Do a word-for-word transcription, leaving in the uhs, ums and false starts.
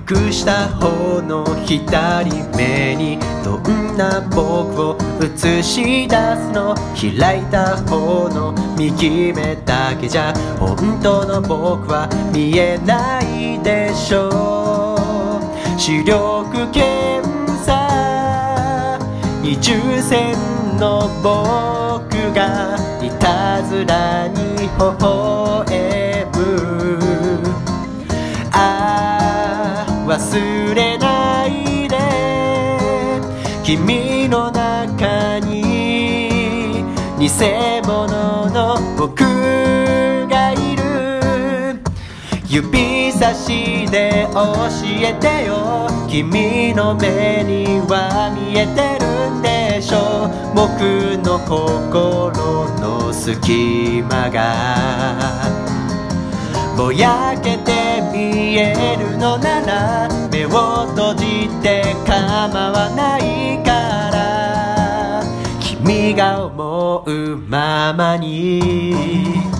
くした方の左目にどんな僕を映し出すの。開いた方の右目だけじゃ本当の僕は見えないでしょう。視力検査二重線の僕がいたずらに微笑む。ああ忘れないで君の中に偽物の僕がいる。指差しで教えてよ君の目には見えてるんでしょう。僕の心の隙間がぼやけて見えるのなら目を閉じて構わないから君が思うままに